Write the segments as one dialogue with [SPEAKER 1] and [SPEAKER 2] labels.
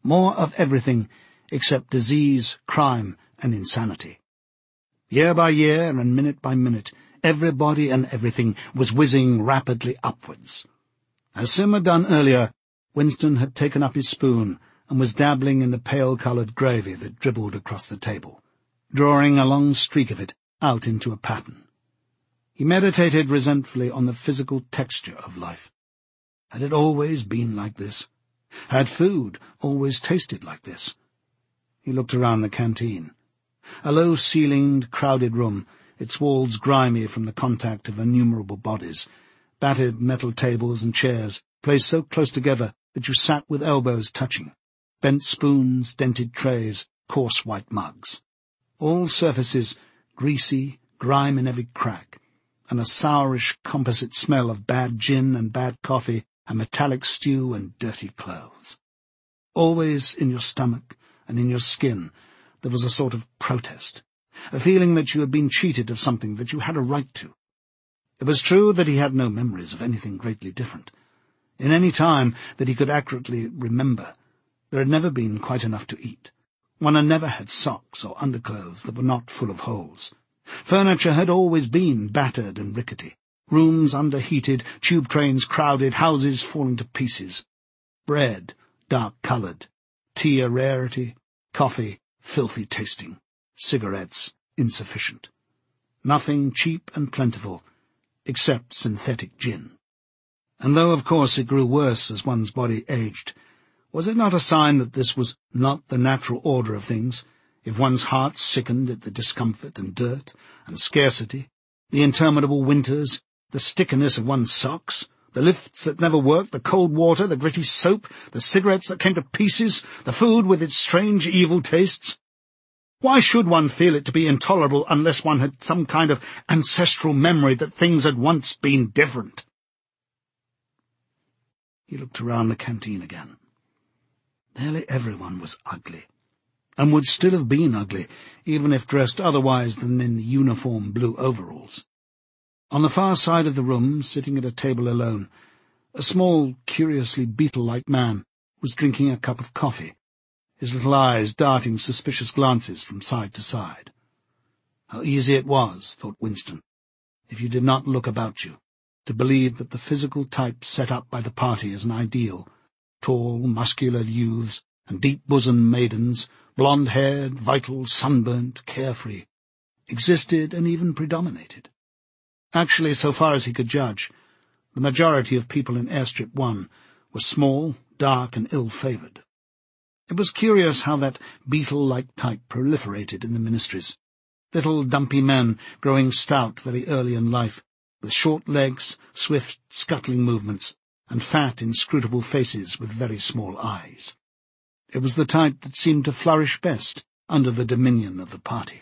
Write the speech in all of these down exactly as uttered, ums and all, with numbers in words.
[SPEAKER 1] More of everything except disease, crime, and insanity. Year by year and minute by minute, everybody and everything was whizzing rapidly upwards. As Sim had done earlier, Winston had taken up his spoon and was dabbling in the pale-coloured gravy that dribbled across the table, drawing a long streak of it out into a pattern. He meditated resentfully on the physical texture of life. Had it always been like this? Had food always tasted like this? He looked around the canteen. A low-ceilinged, crowded room, its walls grimy from the contact of innumerable bodies, battered metal tables and chairs placed so close together that you sat with elbows touching, bent spoons, dented trays, coarse white mugs. All surfaces greasy, grime in every crack, and a sourish composite smell of bad gin and bad coffee and metallic stew and dirty clothes. Always in your stomach and in your skin there was a sort of protest, a feeling that you had been cheated of something that you had a right to. It was true that he had no memories of anything greatly different. In any time that he could accurately remember, there had never been quite enough to eat. One had never had socks or underclothes that were not full of holes. Furniture had always been battered and rickety. Rooms underheated, tube trains crowded, houses falling to pieces. Bread, dark-coloured, tea a rarity, coffee filthy tasting, cigarettes insufficient. Nothing cheap and plentiful, except synthetic gin. And though, of course, it grew worse as one's body aged, was it not a sign that this was not the natural order of things, if one's heart sickened at the discomfort and dirt and scarcity, the interminable winters, the stickiness of one's socks, the lifts that never worked, the cold water, the gritty soap, the cigarettes that came to pieces, the food with its strange evil tastes? Why should one feel it to be intolerable unless one had some kind of ancestral memory that things had once been different? He looked around the canteen again. Nearly everyone was ugly, and would still have been ugly, even if dressed otherwise than in the uniform blue overalls. On the far side of the room, sitting at a table alone, a small, curiously beetle-like man was drinking a cup of coffee, his little eyes darting suspicious glances from side to side. How easy it was, thought Winston, if you did not look about you, to believe that the physical type set up by the party as an ideal, tall, muscular youths and deep-bosomed maidens, blonde-haired, vital, sunburnt, carefree, existed and even predominated. Actually, so far as he could judge, the majority of people in Airstrip One were small, dark, and ill-favoured. It was curious how that beetle-like type proliferated in the ministries, little dumpy men growing stout very early in life, with short legs, swift, scuttling movements, and fat, inscrutable faces with very small eyes. It was the type that seemed to flourish best under the dominion of the party.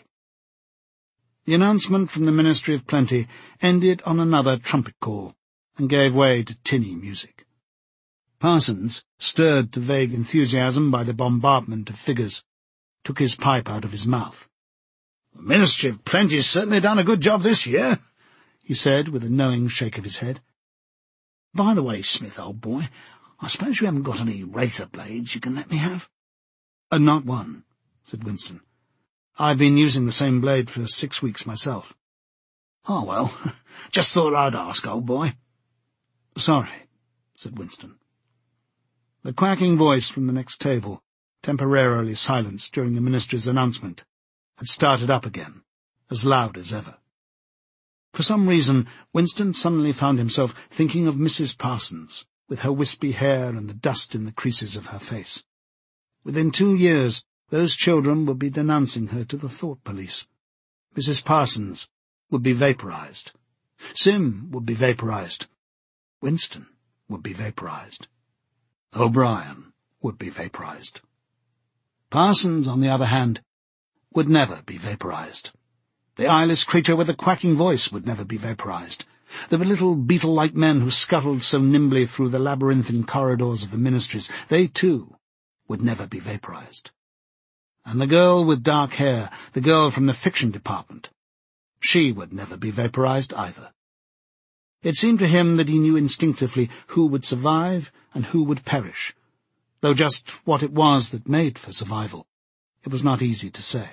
[SPEAKER 1] The announcement from the Ministry of Plenty ended on another trumpet call, and gave way to tinny music. Parsons, stirred to vague enthusiasm by the bombardment of figures, took his pipe out of his mouth. "The Ministry of Plenty's certainly done a good job this year," he said, with a knowing shake of his head. "By the way, Smith, old boy, I suppose you haven't got any razor blades you can let me have?" Uh, not one," said Winston. "I've been using the same blade for six weeks myself." "Oh, well, just thought I'd ask, old boy." "Sorry," said Winston. The quacking voice from the next table, temporarily silenced during the ministry's announcement, had started up again, as loud as ever. For some reason, Winston suddenly found himself thinking of Missus Parsons, with her wispy hair and the dust in the creases of her face. Within two years, those children would be denouncing her to the thought police. Missus Parsons would be vaporized. Sim would be vaporized. Winston would be vaporized. O'Brien would be vaporized. Parsons, on the other hand, would never be vaporized. The eyeless creature with the quacking voice would never be vaporized. The little beetle-like men who scuttled so nimbly through the labyrinthine corridors of the ministries, they, too, would never be vaporized. And the girl with dark hair, the girl from the fiction department, she would never be vaporized either. It seemed to him that he knew instinctively who would survive and who would perish. though just what it was that made for survival, it was not easy to say.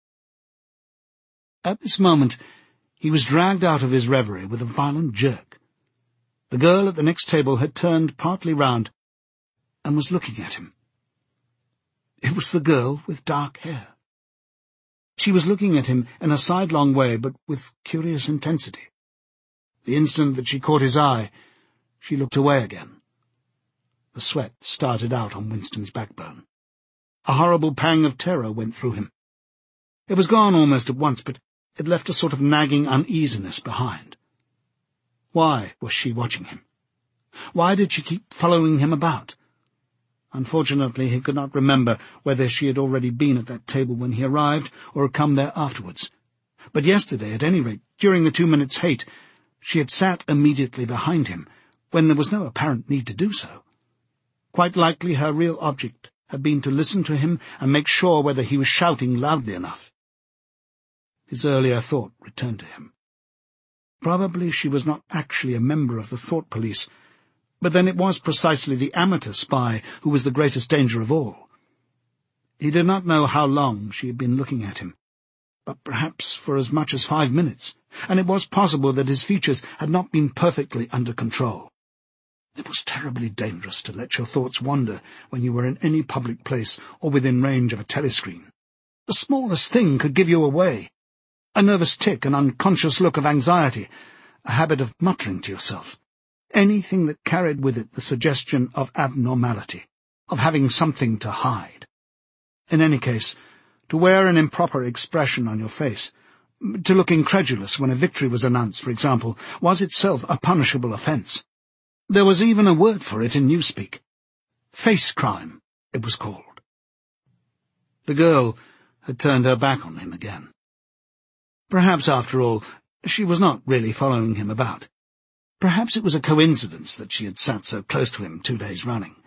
[SPEAKER 1] At this moment, he was dragged out of his reverie with a violent jerk. The girl at the next table had turned partly round and was looking at him. It was the girl with dark hair. She was looking at him in a sidelong way, but with curious intensity. The instant that she caught his eye, she looked away again. The sweat started out on Winston's backbone. A horrible pang of terror went through him. It was gone almost at once, but it left a sort of nagging uneasiness behind. Why was she watching him? Why did she keep following him about? Unfortunately, he could not remember whether she had already been at that table when he arrived or had come there afterwards. But yesterday, at any rate, during the two minutes' hate, she had sat immediately behind him, when there was no apparent need to do so. Quite likely her real object had been to listen to him and make sure whether he was shouting loudly enough. His earlier thought returned to him. Probably she was not actually a member of the thought police, but then it was precisely the amateur spy who was the greatest danger of all. He did not know how long she had been looking at him, but perhaps for as much as five minutes, and it was possible that his features had not been perfectly under control. It was terribly dangerous to let your thoughts wander when you were in any public place or within range of a telescreen. The smallest thing could give you away. A nervous tic, an unconscious look of anxiety, a habit of muttering to yourself. Anything that carried with it the suggestion of abnormality, of having something to hide. In any case, to wear an improper expression on your face, to look incredulous when a victory was announced, for example, was itself a punishable offence. There was even a word for it in newspeak. Face crime, it was called. The girl had turned her back on him again. Perhaps, after all, she was not really following him about. Perhaps it was a coincidence that she had sat so close to him two days running.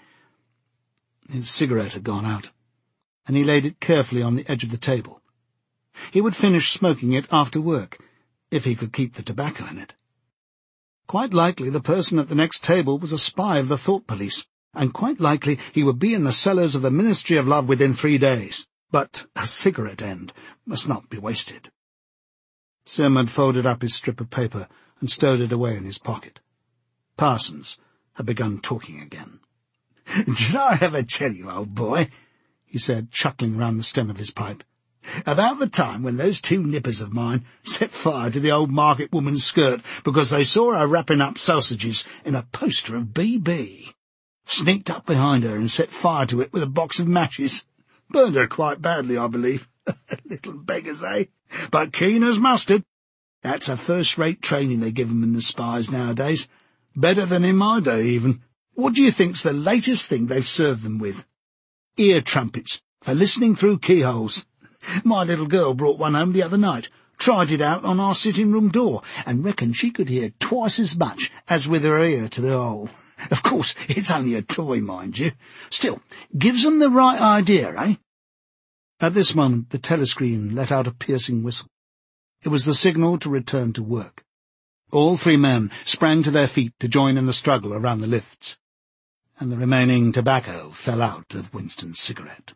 [SPEAKER 1] His cigarette had gone out, and he laid it carefully on the edge of the table. He would finish smoking it after work, if he could keep the tobacco in it. Quite likely the person at the next table was a spy of the thought police, and quite likely he would be in the cellars of the Ministry of Love within three days. But a cigarette end must not be wasted. Sim had folded up his strip of paper and stowed it away in his pocket. Parsons had begun talking again. "Did I ever tell you, old boy," he said, chuckling round the stem of his pipe, "about the time when those two nippers of mine set fire to the old market woman's skirt because they saw her wrapping up sausages in a poster of B B? Sneaked up behind her and set fire to it with a box of matches. Burned her quite badly, I believe. Little beggars, eh? But keen as mustard. That's a first-rate training they give 'em in the spies nowadays. Better than in my day, even. What do you think's the latest thing they've served them with? Ear trumpets, for listening through keyholes. My little girl brought one home the other night, tried it out on our sitting-room door, and reckoned she could hear twice as much as with her ear to the hole. Of course, it's only a toy, mind you. Still, gives 'em the right idea, eh?" At this moment the telescreen let out a piercing whistle. It was the signal to return to work. All three men sprang to their feet to join in the struggle around the lifts, and the remaining tobacco fell out of Winston's cigarette.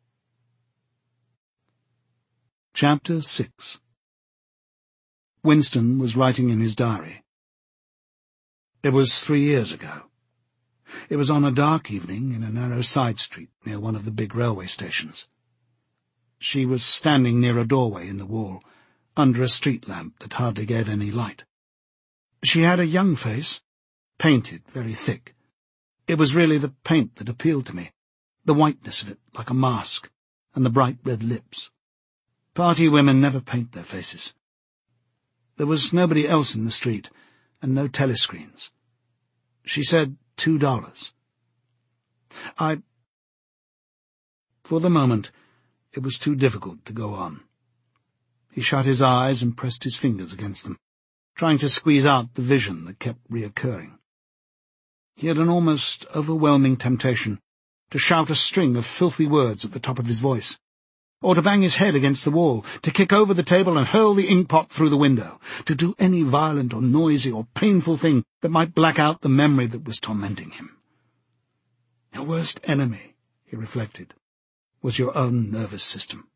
[SPEAKER 1] Chapter six. Winston was writing in his diary. It was three years ago. It was on a dark evening in a narrow side street near one of the big railway stations. She was standing near a doorway in the wall, under a street lamp that hardly gave any light. She had a young face, painted very thick. It was really the paint that appealed to me, the whiteness of it like a mask, and the bright red lips. Party women never paint their faces. There was nobody else in the street, and no telescreens. She said two dollars. I... For the moment, it was too difficult to go on. He shut his eyes and pressed his fingers against them, trying to squeeze out the vision that kept reoccurring. He had an almost overwhelming temptation to shout a string of filthy words at the top of his voice, or to bang his head against the wall, to kick over the table and hurl the inkpot through the window, to do any violent or noisy or painful thing that might black out the memory that was tormenting him. Your worst enemy he reflected, was your own nervous system.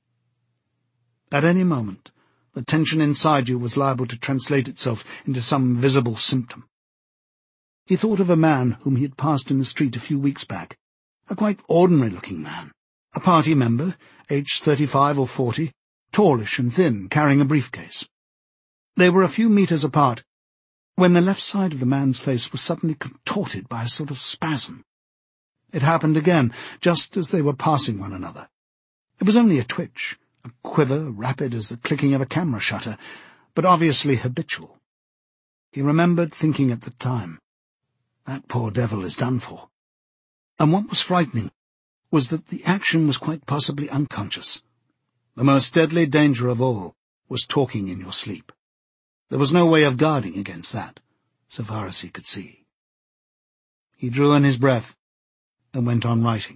[SPEAKER 1] At any moment, the tension inside you was liable to translate itself into some visible symptom. He thought of a man whom he had passed in the street a few weeks back, a quite ordinary-looking man, a party member, aged thirty-five or forty, tallish and thin, carrying a briefcase. They were a few metres apart, when the left side of the man's face was suddenly contorted by a sort of spasm. It happened again, just as they were passing one another. It was only a twitch, a quiver rapid as the clicking of a camera shutter, but obviously habitual. He remembered thinking at the time, "That poor devil is done for." And what was frightening was that the action was quite possibly unconscious. The most deadly danger of all was talking in your sleep. There was no way of guarding against that, so far as he could see. He drew in his breath and went on writing.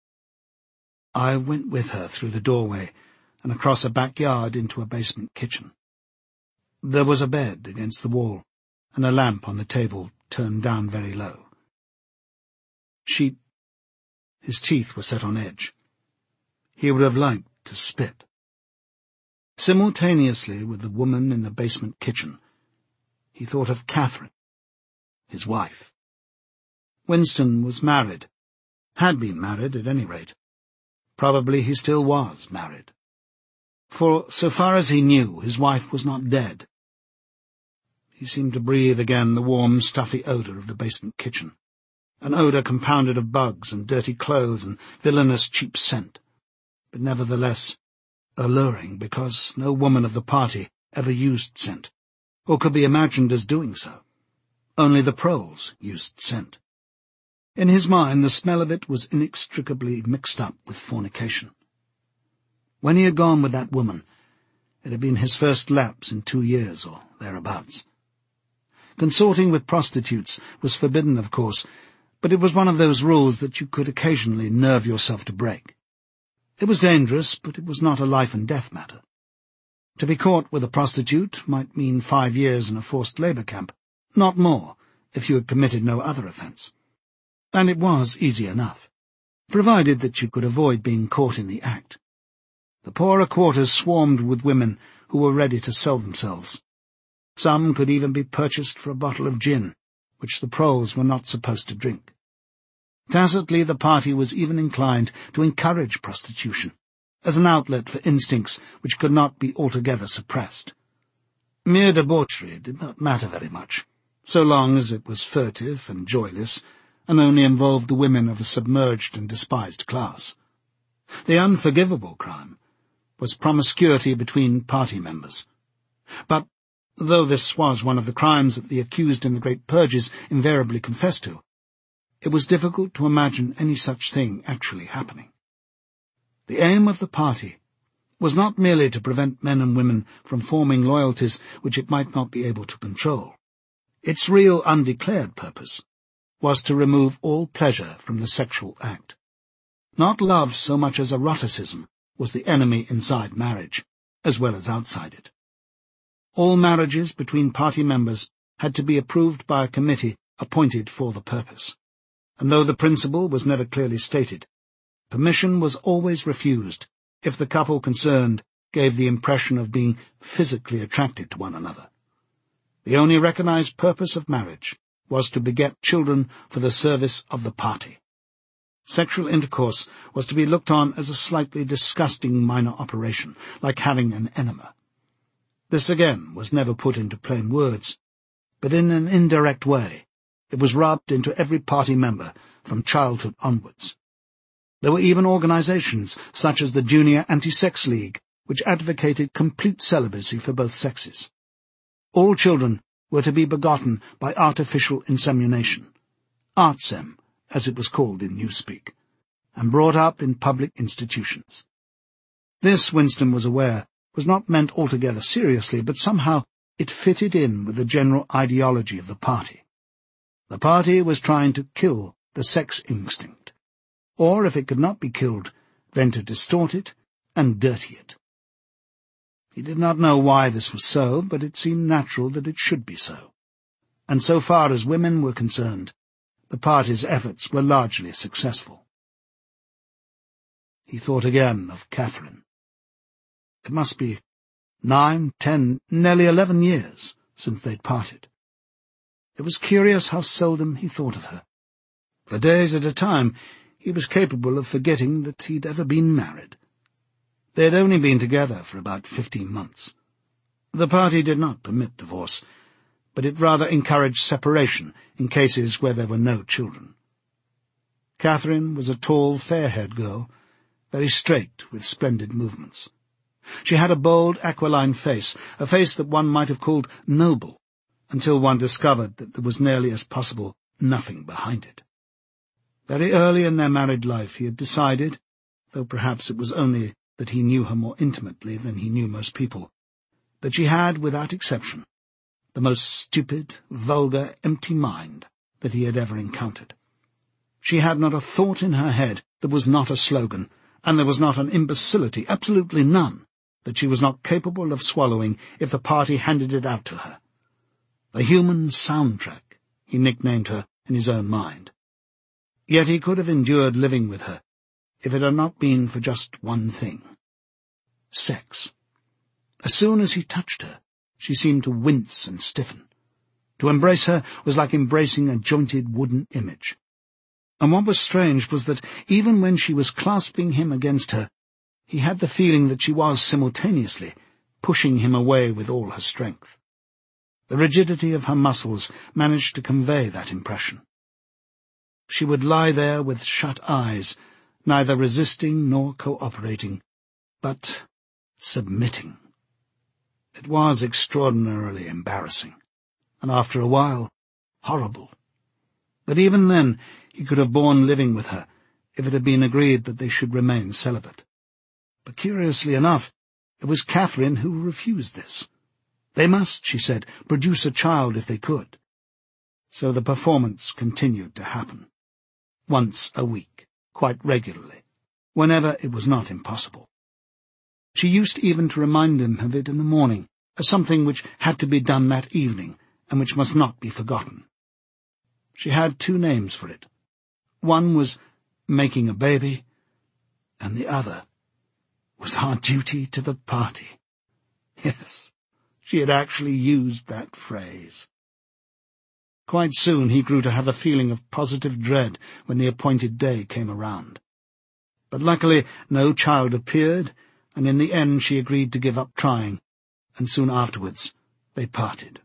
[SPEAKER 1] I went with her through the doorway and across a backyard into a basement kitchen. There was a bed against the wall and a lamp on the table turned down very low. She... His teeth were set on edge. He would have liked to spit. Simultaneously with the woman in the basement kitchen, he thought of Catherine, his wife. Winston was married, had been married at any rate. Probably he still was married. For, so far as he knew, his wife was not dead. He seemed to breathe again the warm, stuffy odour of the basement kitchen, an odour compounded of bugs and dirty clothes and villainous cheap scent, but nevertheless alluring, because no woman of the party ever used scent, or could be imagined as doing so. Only the proles used scent. In his mind the smell of it was inextricably mixed up with fornication. When he had gone with that woman, it had been his first lapse in two years or thereabouts. Consorting with prostitutes was forbidden, of course, but it was one of those rules that you could occasionally nerve yourself to break. It was dangerous, but it was not a life-and-death matter. To be caught with a prostitute might mean five years in a forced labour camp, not more, if you had committed no other offence. And it was easy enough, provided that you could avoid being caught in the act. The poorer quarters swarmed with women who were ready to sell themselves. Some could even be purchased for a bottle of gin, which the proles were not supposed to drink. Tacitly the party was even inclined to encourage prostitution, as an outlet for instincts which could not be altogether suppressed. Mere debauchery did not matter very much, so long as it was furtive and joyless, and only involved the women of a submerged and despised class. The unforgivable crime was promiscuity between party members. But, though this was one of the crimes that the accused in the great purges invariably confessed to, it was difficult to imagine any such thing actually happening. The aim of the party was not merely to prevent men and women from forming loyalties which it might not be able to control. Its real undeclared purpose was to remove all pleasure from the sexual act. Not love so much as eroticism was the enemy inside marriage, as well as outside it. All marriages between party members had to be approved by a committee appointed for the purpose, and though the principle was never clearly stated, permission was always refused if the couple concerned gave the impression of being physically attracted to one another. The only recognized purpose of marriage was to beget children for the service of the party. Sexual intercourse was to be looked on as a slightly disgusting minor operation, like having an enema. This again was never put into plain words, but in an indirect way it was rubbed into every party member from childhood onwards. There were even organizations such as the Junior Anti-Sex League, which advocated complete celibacy for both sexes. All children were to be begotten by artificial insemination, artsem, as it was called in newspeak, and brought up in public institutions. This, Winston was aware, was not meant altogether seriously, but somehow it fitted in with the general ideology of the party. The party was trying to kill the sex instinct, or, if it could not be killed, then to distort it and dirty it. He did not know why this was so, but it seemed natural that it should be so. And so far as women were concerned, the party's efforts were largely successful. he thought again of Catherine. It must be nine, ten, nearly eleven years since they'd parted. It was curious how seldom he thought of her. For days at a time he was capable of forgetting that he'd ever been married. They had only been together for about fifteen months. The party did not permit divorce, but it rather encouraged separation in cases where there were no children. Catherine was a tall, fair-haired girl, very straight, with splendid movements. She had a bold, aquiline face, a face that one might have called noble, until one discovered that there was nearly as possible nothing behind it. Very early in their married life he had decided, though perhaps it was only that he knew her more intimately than he knew most people, that she had, without exception, the most stupid, vulgar, empty mind that he had ever encountered. She had not a thought in her head that was not a slogan, and there was not an imbecility, absolutely none, that she was not capable of swallowing if the party handed it out to her. The human soundtrack, he nicknamed her in his own mind. Yet he could have endured living with her if it had not been for just one thing. Sex. As soon as he touched her, she seemed to wince and stiffen. To embrace her was like embracing a jointed wooden image. And what was strange was that even when she was clasping him against her, he had the feeling that she was simultaneously pushing him away with all her strength. The rigidity of her muscles managed to convey that impression. She would lie there with shut eyes, neither resisting nor cooperating, but submitting. It was extraordinarily embarrassing, and after a while, horrible. But even then, he could have borne living with her if it had been agreed that they should remain celibate. But curiously enough, it was Catherine who refused this. They must, she said, produce a child if they could. So the performance continued to happen. Once a week, quite regularly, whenever it was not impossible. She used even to remind him of it in the morning, as something which had to be done that evening, and which must not be forgotten. She had two names for it. One was making a baby, and the other was our duty to the party. Yes, she had actually used that phrase. Quite soon he grew to have a feeling of positive dread when the appointed day came around. But luckily no child appeared, and in the end she agreed to give up trying, and soon afterwards they parted.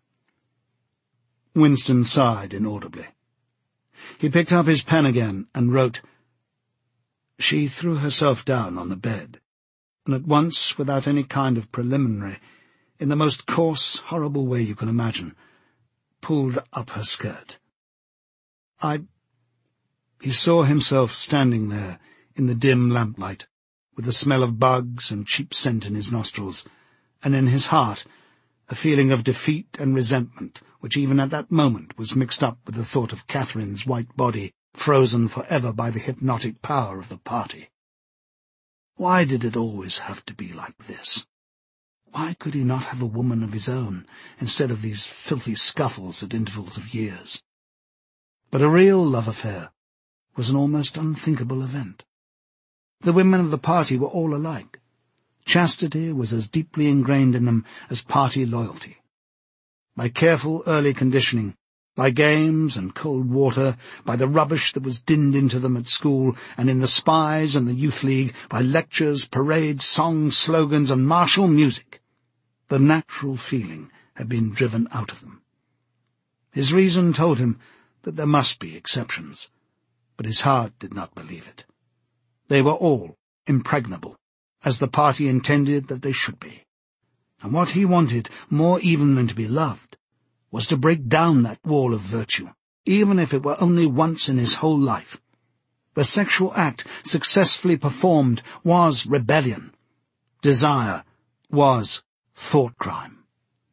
[SPEAKER 1] Winston sighed inaudibly. He picked up his pen again and wrote, "She threw herself down on the bed, and at once, without any kind of preliminary, in the most coarse, horrible way you can imagine, pulled up her skirt. I—" He saw himself standing there in the dim lamplight, with the smell of bugs and cheap scent in his nostrils, and in his heart a feeling of defeat and resentment, which even at that moment was mixed up with the thought of Catherine's white body frozen forever by the hypnotic power of the party. Why did it always have to be like this? Why could he not have a woman of his own, instead of these filthy scuffles at intervals of years? But a real love affair was an almost unthinkable event. The women of the party were all alike. Chastity was as deeply ingrained in them as party loyalty. By careful early conditioning, by games and cold water, by the rubbish that was dinned into them at school and in the spies and the youth league, by lectures, parades, songs, slogans, and martial music, the natural feeling had been driven out of them. His reason told him that there must be exceptions, but his heart did not believe it. They were all impregnable, as the party intended that they should be. And what he wanted, more even than to be loved, was to break down that wall of virtue, even if it were only once in his whole life. The sexual act successfully performed was rebellion. Desire was thought crime.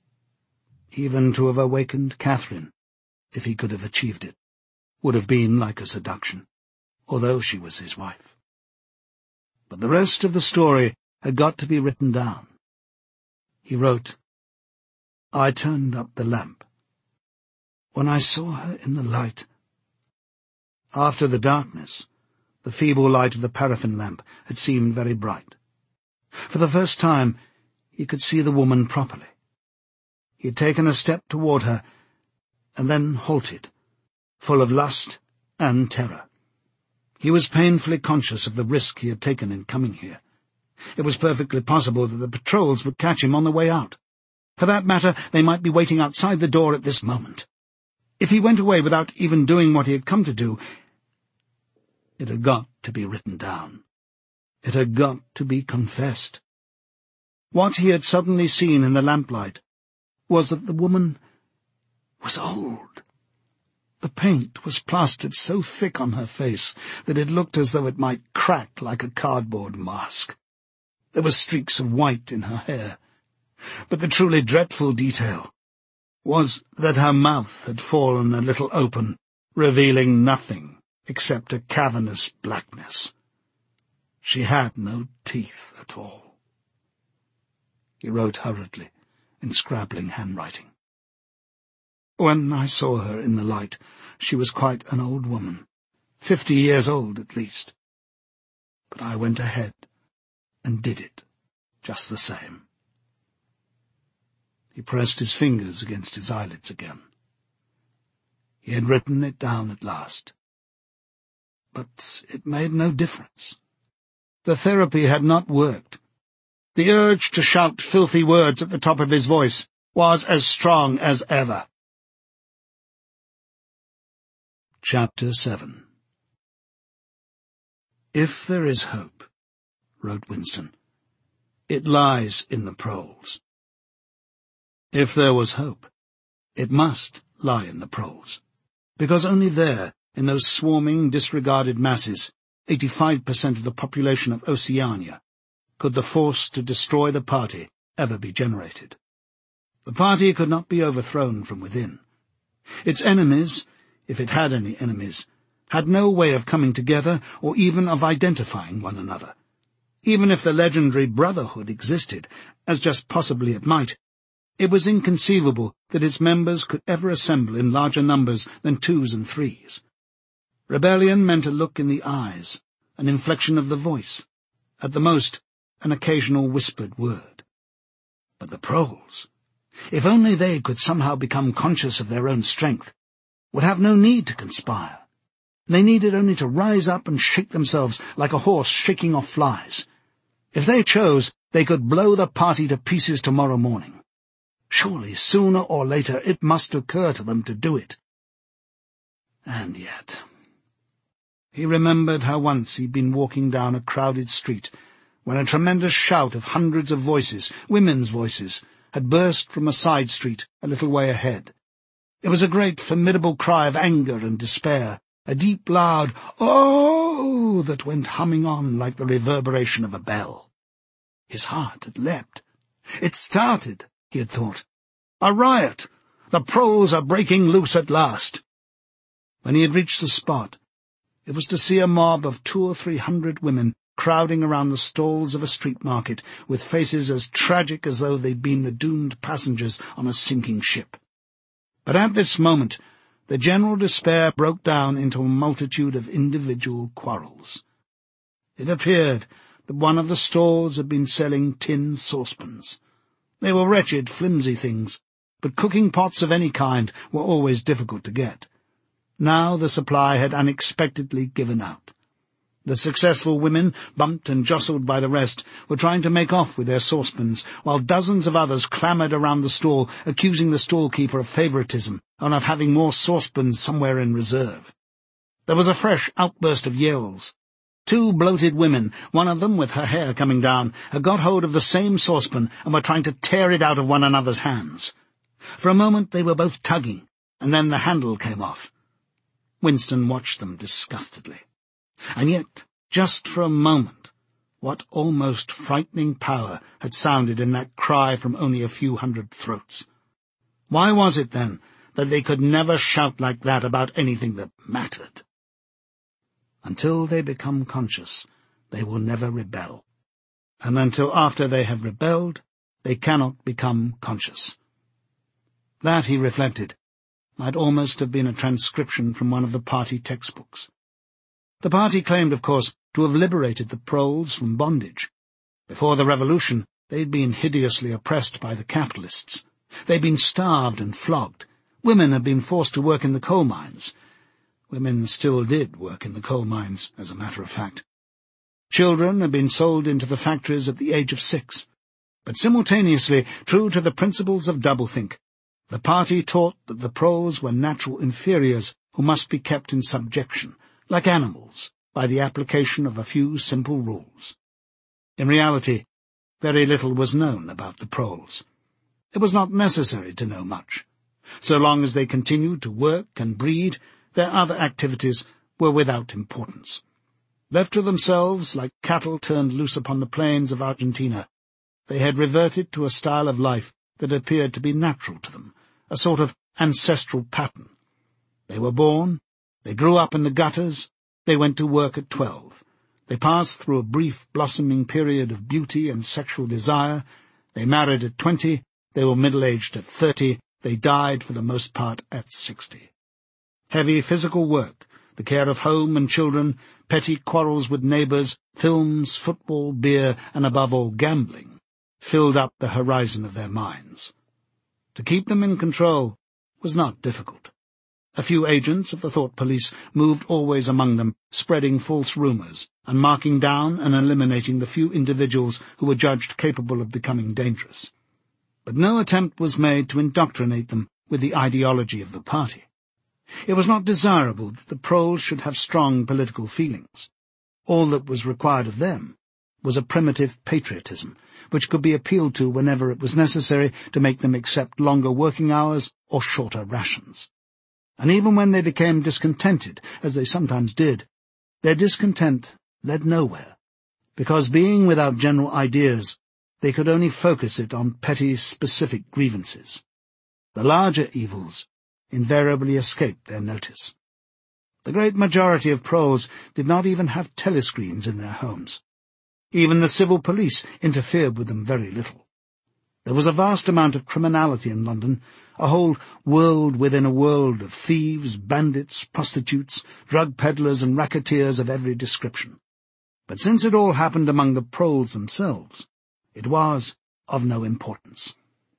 [SPEAKER 1] Even to have awakened Catherine, if he could have achieved it, would have been like a seduction, although she was his wife. But the rest of the story had got to be written down. He wrote, "I turned up the lamp. When I saw her in the light, after the darkness, The feeble light of the paraffin lamp had seemed very bright. For the first time, he could see the woman properly. He had taken a step toward her, and then halted, full of lust and terror. He was painfully conscious of the risk he had taken in coming here. It was perfectly possible that the patrols would catch him on the way out. For that matter, they might be waiting outside the door at this moment. If he went away without even doing what he had come to do, it had got to be written down. It had got to be confessed. What he had suddenly seen in the lamplight was that the woman was old. The paint was plastered so thick on her face that it looked as though it might crack like a cardboard mask. There were streaks of white in her hair. But the truly dreadful detail was that her mouth had fallen a little open, revealing nothing except a cavernous blackness. She had no teeth at all. He wrote hurriedly, in scrabbling handwriting. When I saw her in the light, she was quite an old woman, fifty years old at least. But I went ahead and did it just the same. He pressed his fingers against his eyelids again. He had written it down at last. But it made no difference. The therapy had not worked. The urge to shout filthy words at the top of his voice was as strong as ever. Chapter seven. If there is hope, wrote Winston, it lies in the proles. If there was hope, it must lie in the proles, because only there, in those swarming, disregarded masses, eighty-five percent of the population of Oceania, could the force to destroy the party ever be generated. The party could not be overthrown from within. Its enemies, if it had any enemies, had no way of coming together or even of identifying one another. Even if the legendary Brotherhood existed, as just possibly it might, it was inconceivable that its members could ever assemble in larger numbers than twos and threes. Rebellion meant a look in the eyes, an inflection of the voice, at the most, an occasional whispered word. But the proles, if only they could somehow become conscious of their own strength, would have no need to conspire. They needed only to rise up and shake themselves like a horse shaking off flies. If they chose, they could blow the party to pieces tomorrow morning. Surely, sooner or later, it must occur to them to do it. And yet... He remembered how once he'd been walking down a crowded street, when a tremendous shout of hundreds of voices, women's voices, had burst from a side street a little way ahead. It was a great, formidable cry of anger and despair, a deep, loud "Oh!" that went humming on like the reverberation of a bell. His heart had leapt. It started, he had thought. A riot! The proles are breaking loose at last. When he had reached the spot, it was to see a mob of two or three hundred women crowding around the stalls of a street market, with faces as tragic as though they'd been the doomed passengers on a sinking ship. But at this moment, the general despair broke down into a multitude of individual quarrels. It appeared that one of the stalls had been selling tin saucepans. They were wretched, flimsy things, but cooking pots of any kind were always difficult to get. Now the supply had unexpectedly given out. The successful women, bumped and jostled by the rest, were trying to make off with their saucepans, while dozens of others clamoured around the stall, accusing the stall-keeper of favouritism and of having more saucepans somewhere in reserve. There was a fresh outburst of yells. Two bloated women, one of them with her hair coming down, had got hold of the same saucepan and were trying to tear it out of one another's hands. For a moment they were both tugging, and then the handle came off. Winston watched them disgustedly. And yet, just for a moment, what almost frightening power had sounded in that cry from only a few hundred throats. Why was it, then, that they could never shout like that about anything that mattered? Until they become conscious, they will never rebel. And until after they have rebelled, they cannot become conscious. That, he reflected, might almost have been a transcription from one of the party textbooks. The party claimed, of course, to have liberated the proles from bondage. Before the revolution, they'd been hideously oppressed by the capitalists. They'd been starved and flogged. Women had been forced to work in the coal mines. Women still did work in the coal mines, as a matter of fact. Children had been sold into the factories at the age of six. But simultaneously, true to the principles of doublethink, the party taught that the proles were natural inferiors who must be kept in subjection, like animals, by the application of a few simple rules. In reality, very little was known about the proles. It was not necessary to know much. So long as they continued to work and breed, their other activities were without importance. Left to themselves, like cattle turned loose upon the plains of Argentina, they had reverted to a style of life that appeared to be natural to them, a sort of ancestral pattern. They were born, they grew up in the gutters, they went to work at twelve. They passed through a brief blossoming period of beauty and sexual desire, they married at twenty, they were middle-aged at thirty, they died for the most part at sixty. Heavy physical work, the care of home and children, petty quarrels with neighbours, films, football, beer, and above all gambling, filled up the horizon of their minds. To keep them in control was not difficult. A few agents of the thought police moved always among them, spreading false rumours, and marking down and eliminating the few individuals who were judged capable of becoming dangerous. But no attempt was made to indoctrinate them with the ideology of the party. It was not desirable that the proles should have strong political feelings. All that was required of them was a primitive patriotism, which could be appealed to whenever it was necessary to make them accept longer working hours or shorter rations. And even when they became discontented, as they sometimes did, their discontent led nowhere, because being without general ideas, they could only focus it on petty, specific grievances. The larger evils invariably escaped their notice. The great majority of proles did not even have telescreens in their homes. Even the civil police interfered with them very little. There was a vast amount of criminality in London, a whole world within a world of thieves, bandits, prostitutes, drug peddlers and racketeers of every description. But since it all happened among the proles themselves, it was of no importance.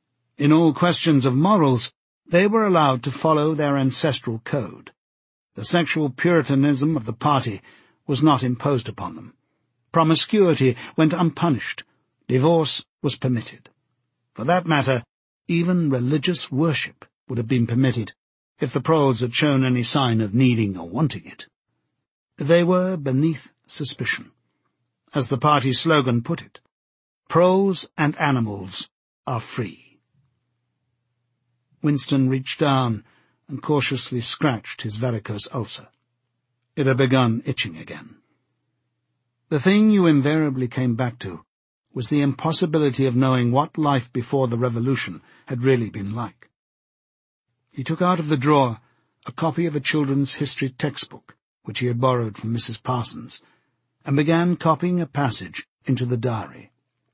[SPEAKER 1] In all questions of morals, they were allowed to follow their ancestral code. The sexual puritanism of the party was not imposed upon them. Promiscuity went unpunished. Divorce was permitted. For that matter, even religious worship would have been permitted if the proles had shown any sign of needing or wanting it. They were beneath suspicion. As the party slogan put it, proles and animals are free. Winston reached down and cautiously scratched his varicose ulcer. It had begun itching again. The thing you invariably came back to was the impossibility of knowing what life before the revolution had really been like. He took out of the drawer a copy of a children's history textbook, which he had borrowed from Missus Parsons, and began copying a passage into the diary.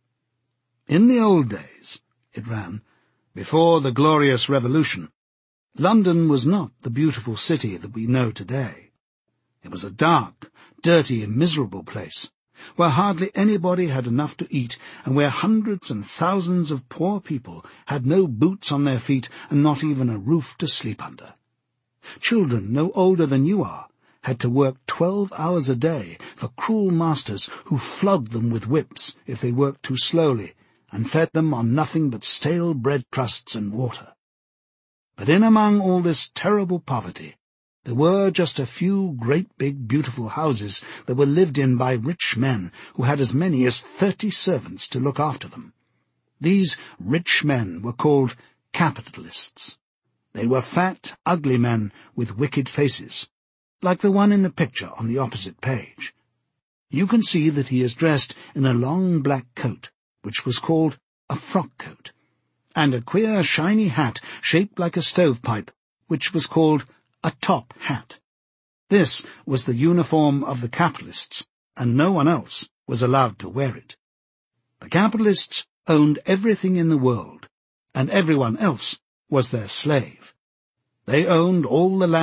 [SPEAKER 1] In the old days, it ran, before the glorious revolution, London was not the beautiful city that we know today. It was a dark, dirty and miserable place, where hardly anybody had enough to eat, and where hundreds and thousands of poor people had no boots on their feet and not even a roof to sleep under. Children no older than you are had to work twelve hours a day for cruel masters who flogged them with whips if they worked too slowly, and fed them on nothing but stale bread crusts and water. But in among all this terrible poverty, there were just a few great big beautiful houses that were lived in by rich men who had as many as thirty servants to look after them. These rich men were called capitalists. They were fat, ugly men with wicked faces, like the one in the picture on the opposite page. You can see that he is dressed in a long black coat, which was called a frock coat, and a queer shiny hat shaped like a stovepipe, which was called a top hat. This was the uniform of the capitalists, and no one else was allowed to wear it. The capitalists owned everything in the world, and everyone else was their slave. They owned all the land,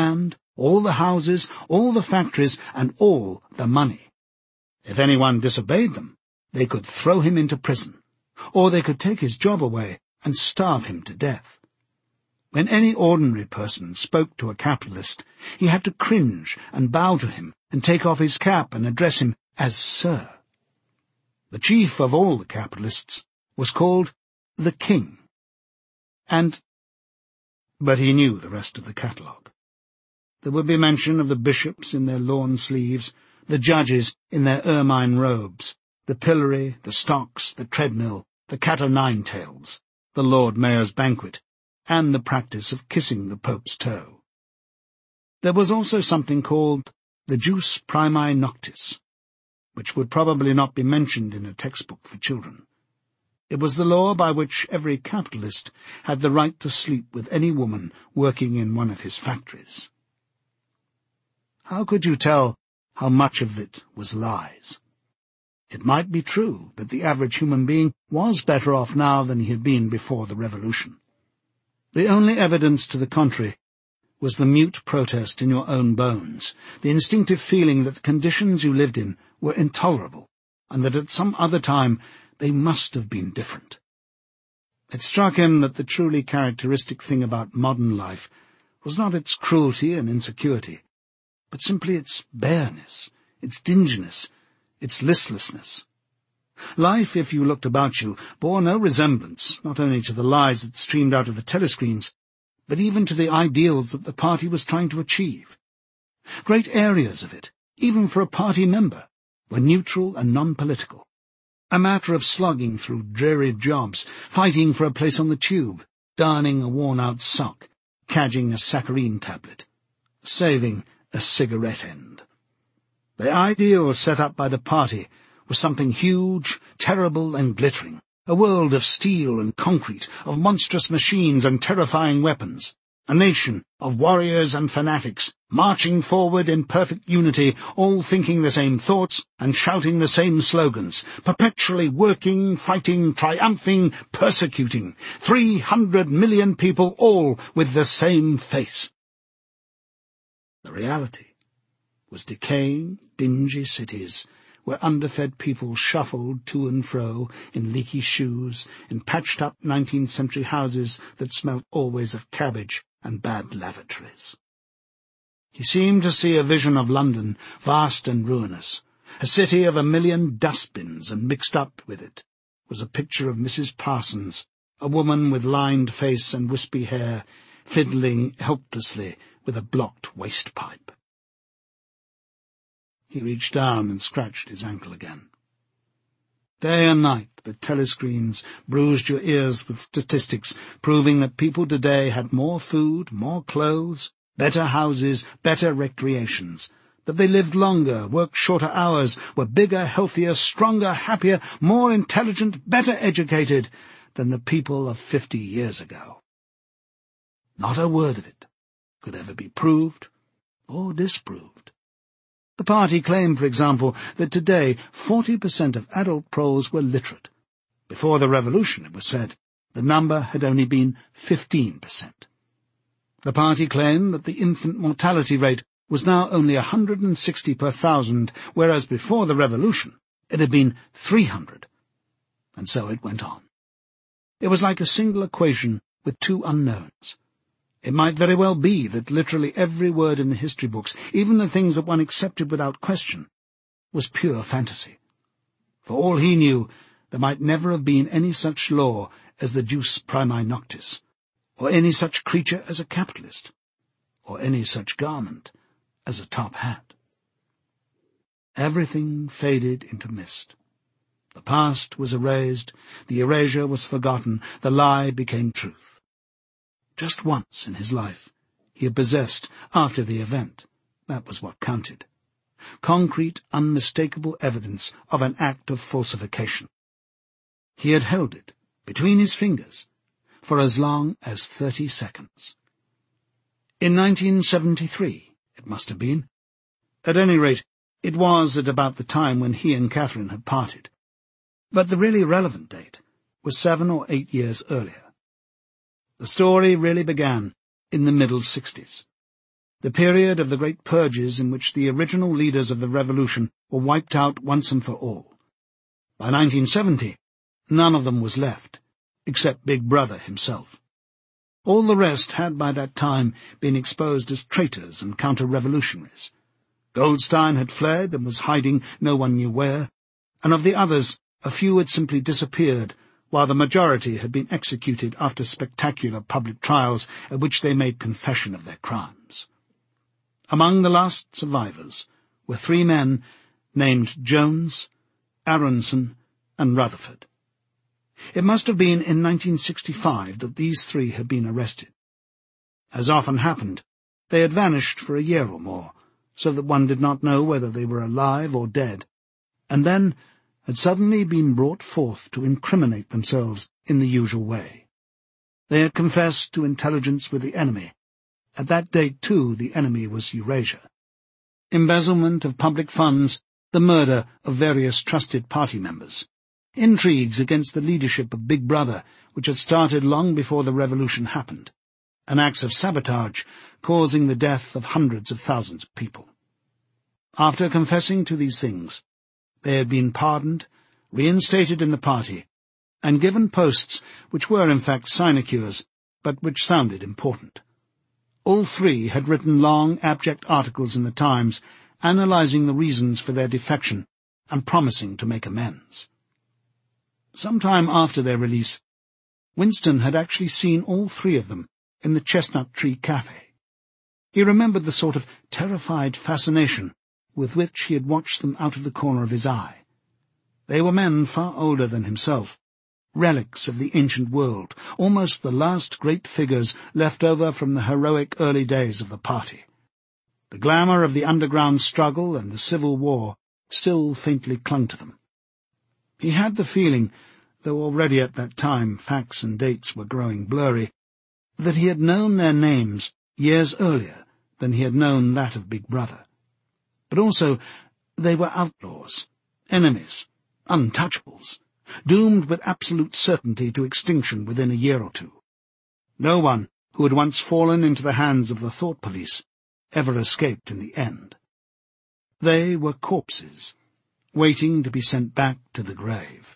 [SPEAKER 1] all the houses, all the factories, and all the money. If anyone disobeyed them, they could throw him into prison, or they could take his job away and starve him to death. When any ordinary person spoke to a capitalist, he had to cringe and bow to him and take off his cap and address him as Sir. The chief of all the capitalists was called the King. And... But he knew the rest of the catalogue. There would be mention of the bishops in their lawn sleeves, the judges in their ermine robes, the pillory, the stocks, the treadmill, the cat-o'-nine-tails, the Lord Mayor's banquet, and the practice of kissing the Pope's toe. There was also something called the jus primae noctis, which would probably not be mentioned in a textbook for children. It was the law by which every capitalist had the right to sleep with any woman working in one of his factories. How could you tell how much of it was lies? It might be true that the average human being was better off now than he had been before the revolution. The only evidence to the contrary was the mute protest in your own bones, the instinctive feeling that the conditions you lived in were intolerable, and that at some other time they must have been different. It struck him that the truly characteristic thing about modern life was not its cruelty and insecurity, but simply its bareness, its dinginess, its listlessness. Life, if you looked about you, bore no resemblance not only to the lies that streamed out of the telescreens, but even to the ideals that the party was trying to achieve. Great areas of it, even for a party member, were neutral and non-political, a matter of slogging through dreary jobs, fighting for a place on the tube, darning a worn-out sock, cadging a saccharine tablet, saving a cigarette end. The ideal set up by the party was something huge, terrible, and glittering, a world of steel and concrete, of monstrous machines and terrifying weapons, a nation of warriors and fanatics, marching forward in perfect unity, all thinking the same thoughts and shouting the same slogans, perpetually working, fighting, triumphing, persecuting, three hundred million people all with the same face. The reality was decaying, dingy cities, where underfed people shuffled to and fro in leaky shoes, in patched-up nineteenth century houses that smelt always of cabbage and bad lavatories. He seemed to see a vision of London, vast and ruinous. A city of a million dustbins, and mixed up with it was a picture of Missus Parsons, a woman with lined face and wispy hair, fiddling helplessly with a blocked waste-pipe. He reached down and scratched his ankle again. Day and night the telescreens bruised your ears with statistics proving that people today had more food, more clothes, better houses, better recreations, that they lived longer, worked shorter hours, were bigger, healthier, stronger, happier, more intelligent, better educated than the people of fifty years ago. Not a word of it could ever be proved or disproved. The party claimed, for example, that today forty percent of adult proles were literate. Before the revolution, it was said, the number had only been fifteen percent. The party claimed that the infant mortality rate was now only one hundred sixty per thousand, whereas before the revolution it had been three hundred. And so it went on. It was like a single equation with two unknowns. It might very well be that literally every word in the history books, even the things that one accepted without question, was pure fantasy. For all he knew, there might never have been any such law as the jus primae noctis, or any such creature as a capitalist, or any such garment as a top hat. Everything faded into mist. The past was erased, the erasure was forgotten, the lie became truth. Just once in his life he had possessed, after the event, that was what counted, concrete, unmistakable evidence of an act of falsification. He had held it between his fingers for as long as thirty seconds. In nineteen seventy-three, it must have been. At any rate, it was at about the time when he and Catherine had parted. But the really relevant date was seven or eight years earlier. The story really began in the middle sixties. the period of the great purges in which the original leaders of the revolution were wiped out once and for all. By nineteen seventy, none of them was left, except Big Brother himself. All the rest had by that time been exposed as traitors and counter-revolutionaries. Goldstein had fled and was hiding no one knew where, and of the others a few had simply disappeared, while the majority had been executed after spectacular public trials at which they made confession of their crimes. Among the last survivors were three men named Jones, Aronson, and Rutherford. It must have been in nineteen sixty-five that these three had been arrested. As often happened, they had vanished for a year or more, so that one did not know whether they were alive or dead, and then had suddenly been brought forth to incriminate themselves in the usual way. They had confessed to intelligence with the enemy. At that date, too, the enemy was Eurasia. Embezzlement of public funds, the murder of various trusted party members, intrigues against the leadership of Big Brother, which had started long before the revolution happened, and acts of sabotage causing the death of hundreds of thousands of people. After confessing to these things, they had been pardoned, reinstated in the party, and given posts which were in fact sinecures, but which sounded important. All three had written long, abject articles in the Times, analyzing the reasons for their defection and promising to make amends. Some time after their release, Winston had actually seen all three of them in the Chestnut Tree Cafe. He remembered the sort of terrified fascination with which he had watched them out of the corner of his eye. They were men far older than himself, relics of the ancient world, almost the last great figures left over from the heroic early days of the party. The glamour of the underground struggle and the Civil War still faintly clung to them. He had the feeling, though already at that time facts and dates were growing blurry, that he had known their names years earlier than he had known that of Big Brother. But also they were outlaws, enemies, untouchables, doomed with absolute certainty to extinction within a year or two. No one who had once fallen into the hands of the thought police ever escaped in the end. They were corpses, waiting to be sent back to the grave.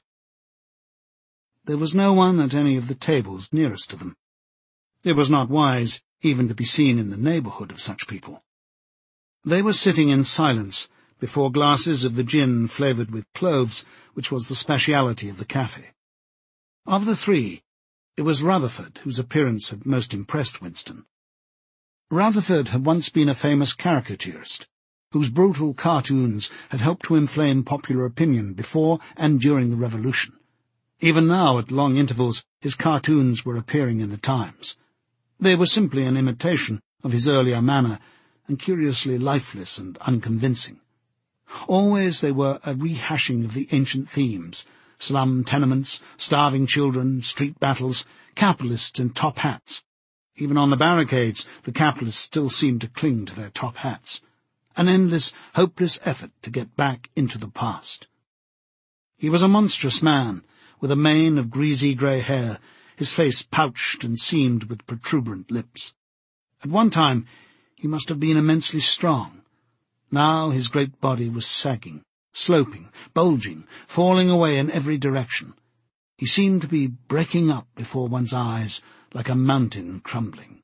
[SPEAKER 1] There was no one at any of the tables nearest to them. It was not wise even to be seen in the neighbourhood of such people. They were sitting in silence before glasses of the gin flavoured with cloves, which was the speciality of the cafe. Of the three, it was Rutherford whose appearance had most impressed Winston. Rutherford had once been a famous caricaturist, whose brutal cartoons had helped to inflame popular opinion before and during the Revolution. Even now, at long intervals, his cartoons were appearing in the Times. They were simply an imitation of his earlier manner, and curiously lifeless and unconvincing. Always they were a rehashing of the ancient themes: slum tenements, starving children, street battles, capitalists in top hats. Even on the barricades, the capitalists still seemed to cling to their top hats. An endless, hopeless effort to get back into the past. He was a monstrous man, with a mane of greasy grey hair, his face pouched and seamed with protuberant lips. At one time he must have been immensely strong. Now his great body was sagging, sloping, bulging, falling away in every direction. He seemed to be breaking up before one's eyes like a mountain crumbling.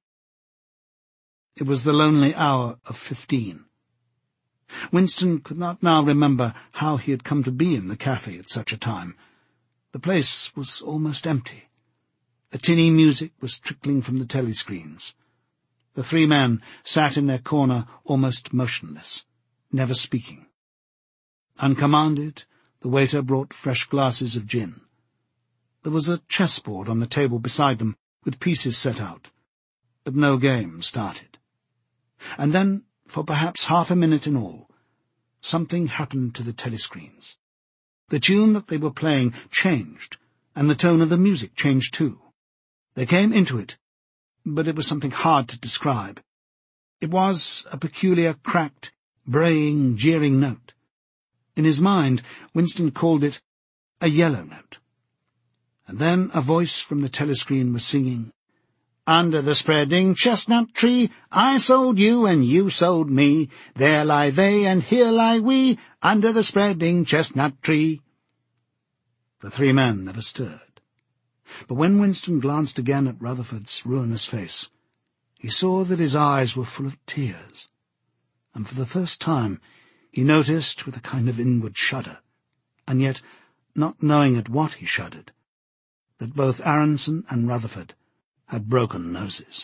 [SPEAKER 1] It was the lonely hour of fifteen. Winston could not now remember how he had come to be in the cafe at such a time. The place was almost empty. The tinny music was trickling from the telescreens. The three men sat in their corner almost motionless, never speaking. Uncommanded, the waiter brought fresh glasses of gin. There was a chessboard on the table beside them, with pieces set out, but no game started. And then, for perhaps half a minute in all, something happened to the telescreens. The tune that they were playing changed, and the tone of the music changed too. They came into it, but it was something hard to describe. It was a peculiar, cracked, braying, jeering note. In his mind, Winston called it a yellow note. And then a voice from the telescreen was singing, Under the spreading chestnut tree, I sold you and you sold me. There lie they and here lie we, under the spreading chestnut tree. The three men never stirred. But when Winston glanced again at Rutherford's ruinous face, he saw that his eyes were full of tears, and for the first time he noticed with a kind of inward shudder, and yet not knowing at what he shuddered, that both Aronson and Rutherford had broken noses.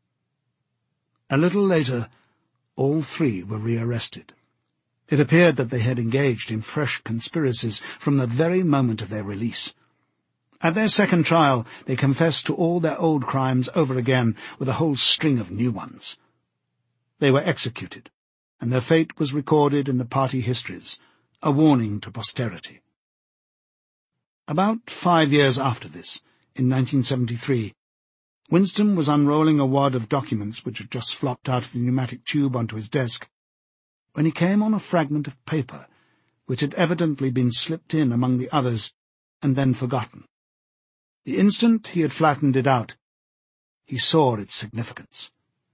[SPEAKER 1] A little later, all three were rearrested. It appeared that they had engaged in fresh conspiracies from the very moment of their release. At their second trial, they confessed to all their old crimes over again with a whole string of new ones. They were executed, and their fate was recorded in the party histories, a warning to posterity. About five years after this, in nineteen seventy-three, Winston was unrolling a wad of documents which had just flopped out of the pneumatic tube onto his desk, when he came on a fragment of paper which had evidently been slipped in among the others and then forgotten. The instant he had flattened it out, he saw its significance.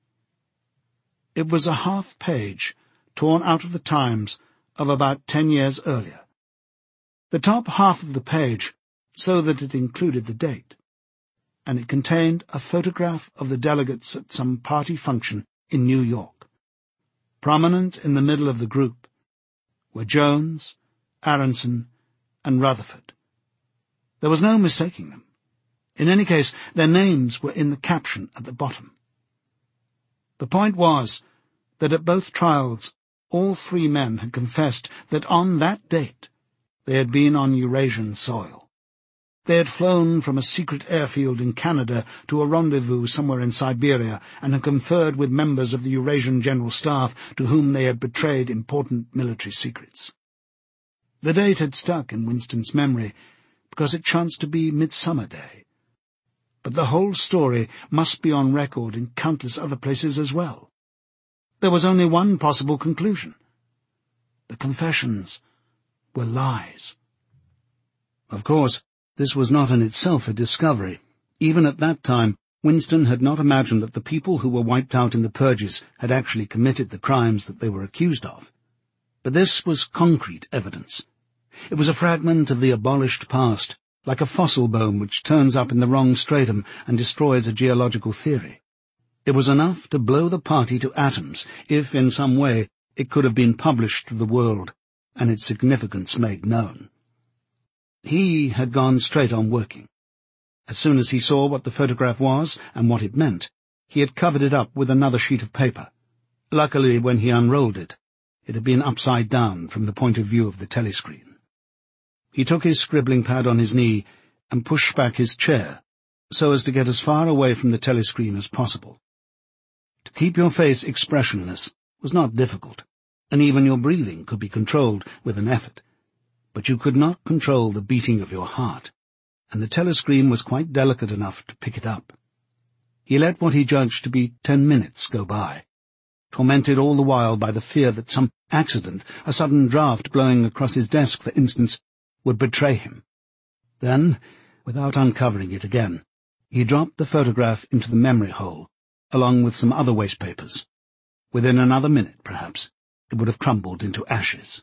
[SPEAKER 1] It was a half-page torn out of the Times of about ten years earlier. The top half of the page, so that it included the date, and it contained a photograph of the delegates at some party function in New York. Prominent in the middle of the group were Jones, Aronson, and Rutherford. There was no mistaking them. In any case, their names were in the caption at the bottom. The point was that at both trials all three men had confessed that on that date they had been on Eurasian soil. They had flown from a secret airfield in Canada to a rendezvous somewhere in Siberia and had conferred with members of the Eurasian General Staff to whom they had betrayed important military secrets. The date had stuck in Winston's memory because it chanced to be Midsummer Day. But the whole story must be on record in countless other places as well. There was only one possible conclusion. The confessions were lies. Of course, this was not in itself a discovery. Even at that time, Winston had not imagined that the people who were wiped out in the purges had actually committed the crimes that they were accused of. But this was concrete evidence. It was a fragment of the abolished past, like a fossil bone which turns up in the wrong stratum and destroys a geological theory. It was enough to blow the party to atoms if, in some way, it could have been published to the world and its significance made known. He had gone straight on working. As soon as he saw what the photograph was and what it meant, he had covered it up with another sheet of paper. Luckily, when he unrolled it, it had been upside down from the point of view of the telescreen. He took his scribbling pad on his knee and pushed back his chair so as to get as far away from the telescreen as possible. To keep your face expressionless was not difficult, and even your breathing could be controlled with an effort. But you could not control the beating of your heart, and the telescreen was quite delicate enough to pick it up. He let what he judged to be ten minutes go by, tormented all the while by the fear that some accident, a sudden draught blowing across his desk, for instance, would betray him. Then, without uncovering it again, he dropped the photograph into the memory hole, along with some other waste papers. Within another minute, perhaps, it would have crumbled into ashes.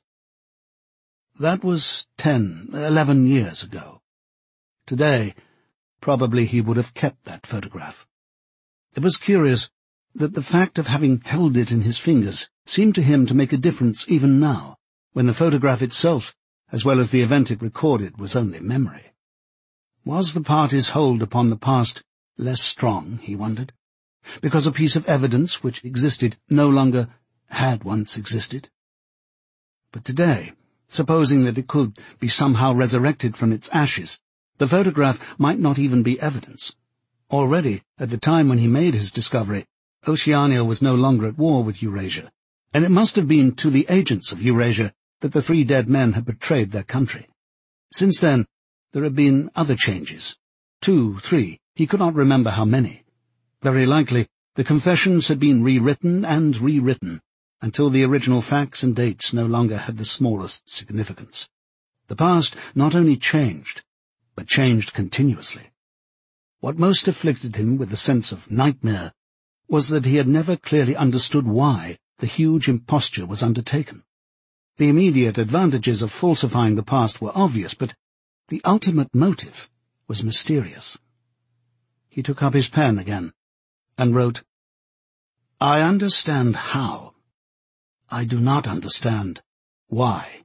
[SPEAKER 1] That was ten, eleven years ago. Today, probably he would have kept that photograph. It was curious that the fact of having held it in his fingers seemed to him to make a difference even now, when the photograph itself, as well as the event it recorded, was only memory. Was the party's hold upon the past less strong, he wondered, because a piece of evidence which existed no longer had once existed? But today, supposing that it could be somehow resurrected from its ashes, the photograph might not even be evidence. Already, at the time when he made his discovery, Oceania was no longer at war with Eurasia, and it must have been to the agents of Eurasia that the three dead men had betrayed their country. Since then, there had been other changes. Two, three, he could not remember how many. Very likely, the confessions had been rewritten and rewritten, until the original facts and dates no longer had the smallest significance. The past not only changed, but changed continuously. What most afflicted him with a sense of nightmare was that he had never clearly understood why the huge imposture was undertaken. The immediate advantages of falsifying the past were obvious, but the ultimate motive was mysterious. He took up his pen again and wrote, "I understand how. I do not understand why."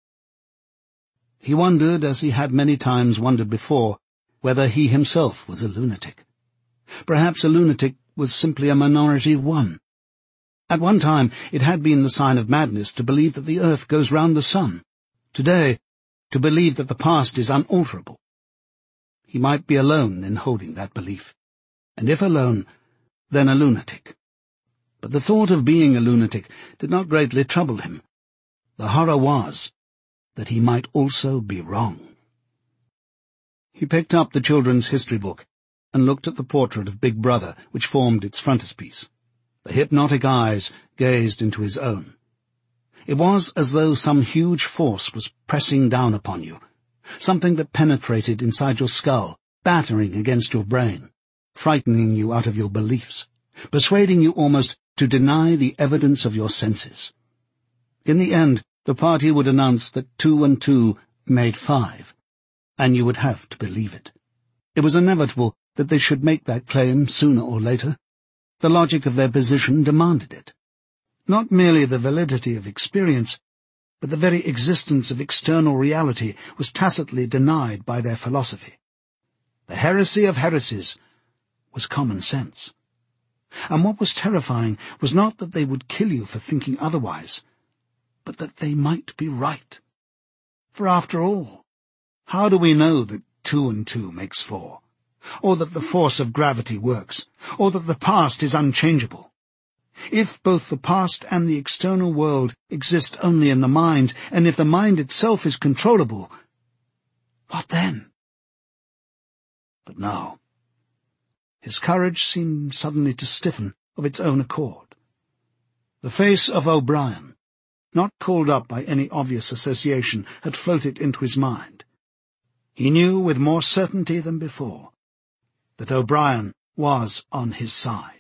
[SPEAKER 1] He wondered, as he had many times wondered before, whether he himself was a lunatic. Perhaps a lunatic was simply a minority of one. At one time it had been the sign of madness to believe that the earth goes round the sun. Today, to believe that the past is unalterable. He might be alone in holding that belief, and if alone, then a lunatic. But the thought of being a lunatic did not greatly trouble him. The horror was that he might also be wrong. He picked up the children's history book and looked at the portrait of Big Brother which formed its frontispiece. The hypnotic eyes gazed into his own. It was as though some huge force was pressing down upon you, something that penetrated inside your skull, battering against your brain, frightening you out of your beliefs, persuading you almost to deny the evidence of your senses. In the end, the party would announce that two and two made five, and you would have to believe it. It was inevitable that they should make that claim sooner or later. The logic of their position demanded it. Not merely the validity of experience, but the very existence of external reality was tacitly denied by their philosophy. The heresy of heresies was common sense. And what was terrifying was not that they would kill you for thinking otherwise, but that they might be right. For after all, how do we know that two and two makes four, or that the force of gravity works, or that the past is unchangeable? If both the past and the external world exist only in the mind, and if the mind itself is controllable, what then? But no. His courage seemed suddenly to stiffen of its own accord. The face of O'Brien, not called up by any obvious association, had floated into his mind. He knew with more certainty than before that O'Brien was on his side.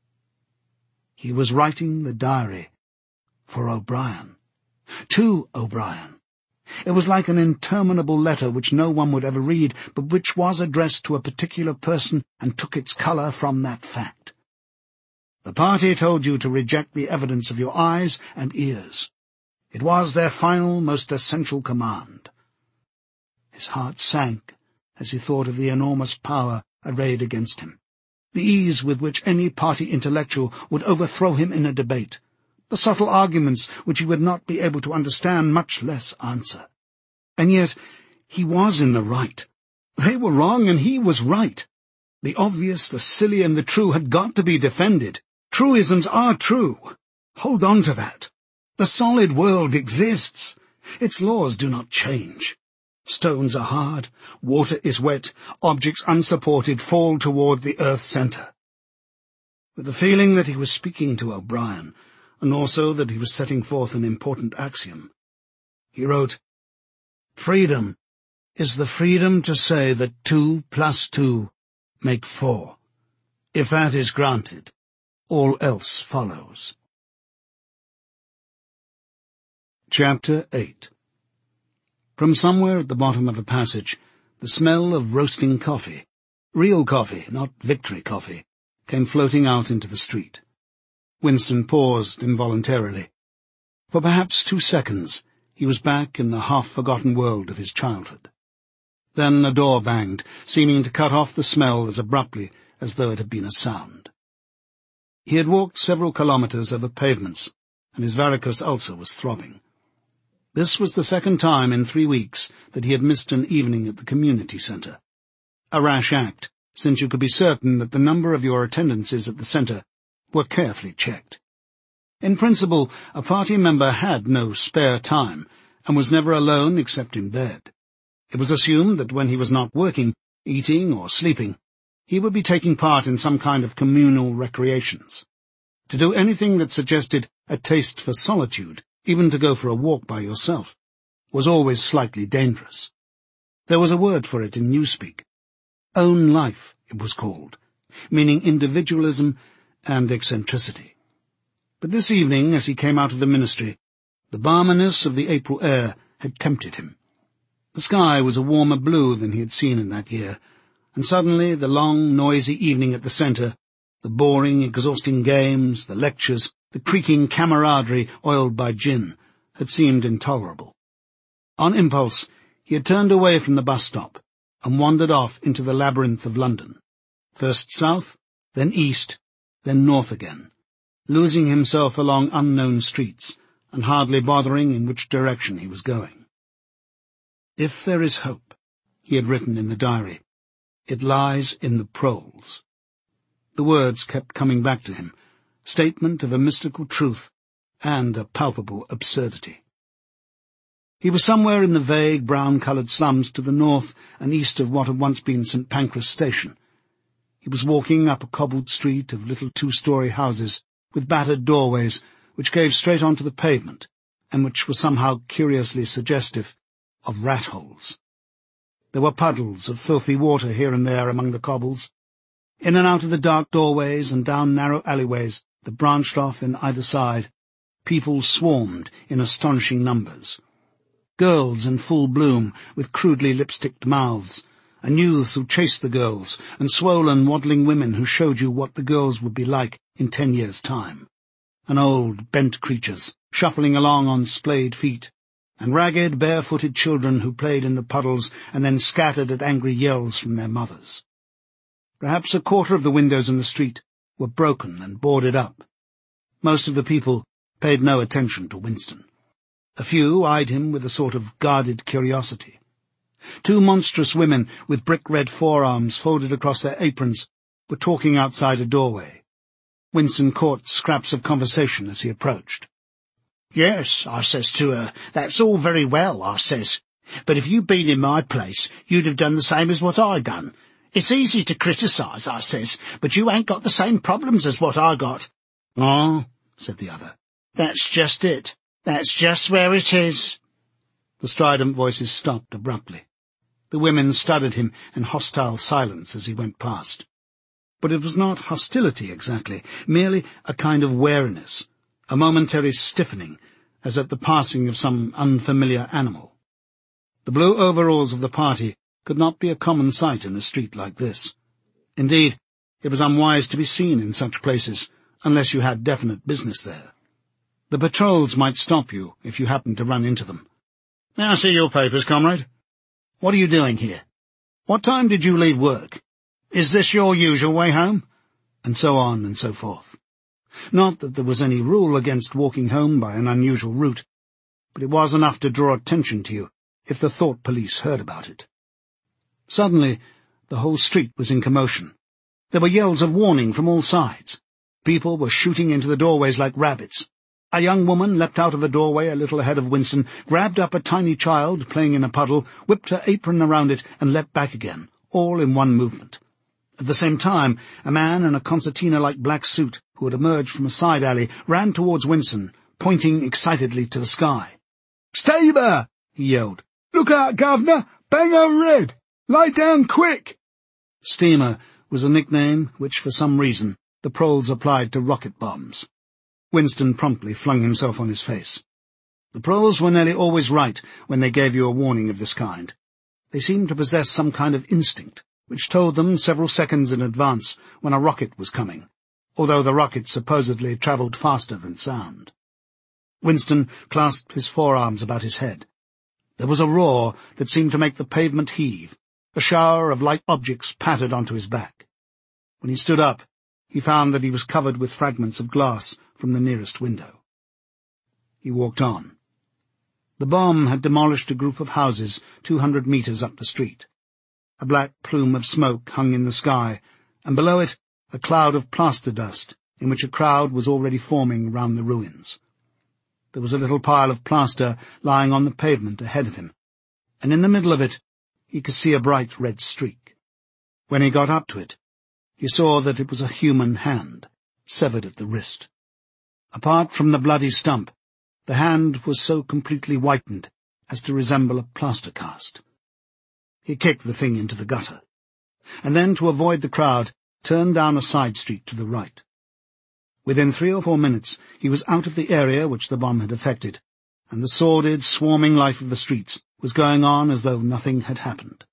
[SPEAKER 1] He was writing the diary for O'Brien, to O'Brien. It was like an interminable letter which no one would ever read, but which was addressed to a particular person and took its colour from that fact. The party told you to reject the evidence of your eyes and ears. It was their final, most essential command. His heart sank as he thought of the enormous power arrayed against him, the ease with which any party intellectual would overthrow him in a debate, the subtle arguments which he would not be able to understand, much less answer. And yet he was in the right. They were wrong, and he was right. The obvious, the silly, and the true had got to be defended. Truisms are true. Hold on to that. The solid world exists. Its laws do not change. Stones are hard, water is wet, objects unsupported fall toward the earth's centre. With the feeling that he was speaking to O'Brien, and also that he was setting forth an important axiom, he wrote, "Freedom is the freedom to say that two plus two make four. If that is granted, all else follows." Chapter eight. From somewhere at the bottom of a passage, the smell of roasting coffee, real coffee, not victory coffee, came floating out into the street. Winston paused involuntarily. For perhaps two seconds he was back in the half-forgotten world of his childhood. Then a door banged, seeming to cut off the smell as abruptly as though it had been a sound. He had walked several kilometres over pavements, and his varicose ulcer was throbbing. This was the second time in three weeks that he had missed an evening at the community centre. A rash act, since you could be certain that the number of your attendances at the centre were carefully checked. In principle, a party member had no spare time, and was never alone except in bed. It was assumed that when he was not working, eating, or sleeping, he would be taking part in some kind of communal recreations. To do anything that suggested a taste for solitude, even to go for a walk by yourself, was always slightly dangerous. There was a word for it in Newspeak. Own life, it was called, meaning individualism and eccentricity. But this evening, as he came out of the ministry, the balminess of the April air had tempted him. The sky was a warmer blue than he had seen in that year, and suddenly the long, noisy evening at the centre, the boring, exhausting games, the lectures, the creaking camaraderie oiled by gin, had seemed intolerable. On impulse, he had turned away from the bus stop and wandered off into the labyrinth of London, first south, then east, then north again, losing himself along unknown streets and hardly bothering in which direction he was going. If there is hope, he had written in the diary, it lies in the proles. The words kept coming back to him, statement of a mystical truth and a palpable absurdity. He was somewhere in the vague, brown-coloured slums to the north and east of what had once been St Pancras Station. He was walking up a cobbled street of little two-storey houses with battered doorways which gave straight onto the pavement and which were somehow curiously suggestive of rat-holes. There were puddles of filthy water here and there among the cobbles. In and out of the dark doorways and down narrow alleyways that branched off in either side, people swarmed in astonishing numbers. Girls in full bloom, with crudely lipsticked mouths, and youths who chased the girls, and swollen, waddling women who showed you what the girls would be like in ten years' time, and old, bent creatures, shuffling along on splayed feet, and ragged, bare-footed children who played in the puddles and then scattered at angry yells from their mothers. Perhaps a quarter of the windows in the street were broken and boarded up. Most of the people paid no attention to Winston. A few eyed him with a sort of guarded curiosity. Two monstrous women with brick-red forearms folded across their aprons were talking outside a doorway. Winston caught scraps of conversation as he approached. "Yes," I says to her, "that's all very well," I says, "but if you'd been in my place, you'd have done the same as what I done. It's easy to criticise," I says, "but you ain't got the same problems as what I got." "Oh," said the other, "that's just it. That's just where it is." The strident voices stopped abruptly. The women studied him in hostile silence as he went past. But it was not hostility exactly, merely a kind of wariness, a momentary stiffening, as at the passing of some unfamiliar animal. The blue overalls of the party could not be a common sight in a street like this. Indeed, it was unwise to be seen in such places, unless you had definite business there. The patrols might stop you if you happened to run into them. "May I see your papers, comrade? What are you doing here? What time did you leave work? Is this your usual way home?" And so on and so forth. Not that there was any rule against walking home by an unusual route, but it was enough to draw attention to you if the thought police heard about it. Suddenly, the whole street was in commotion. There were yells of warning from all sides. People were shooting into the doorways like rabbits. A young woman leapt out of a doorway a little ahead of Winston, grabbed up a tiny child playing in a puddle, whipped her apron around it, and leapt back again, all in one movement. At the same time, a man in a concertina-like black suit, who had emerged from a side alley, ran towards Winston, pointing excitedly to the sky. "Stay there!" he yelled. "Look out, governor! Bango red! Lie down quick!" Steamer was a nickname which, for some reason, the proles applied to rocket bombs. Winston promptly flung himself on his face. The proles were nearly always right when they gave you a warning of this kind. They seemed to possess some kind of instinct, which told them several seconds in advance when a rocket was coming, although the rocket supposedly travelled faster than sound. Winston clasped his forearms about his head. There was a roar that seemed to make the pavement heave. A shower of light objects pattered onto his back. When he stood up, he found that he was covered with fragments of glass from the nearest window. He walked on. The bomb had demolished a group of houses two hundred metres up the street. A black plume of smoke hung in the sky, and below it a cloud of plaster dust, in which a crowd was already forming round the ruins. There was a little pile of plaster lying on the pavement ahead of him, and in the middle of it he could see a bright red streak. When he got up to it, he saw that it was a human hand, severed at the wrist. Apart from the bloody stump, the hand was so completely whitened as to resemble a plaster cast. He kicked the thing into the gutter. and then, to avoid the crowd, turned down a side street to the right. Within three or four minutes he was out of the area which the bomb had affected, and the sordid, swarming life of the streets was going on as though nothing had happened.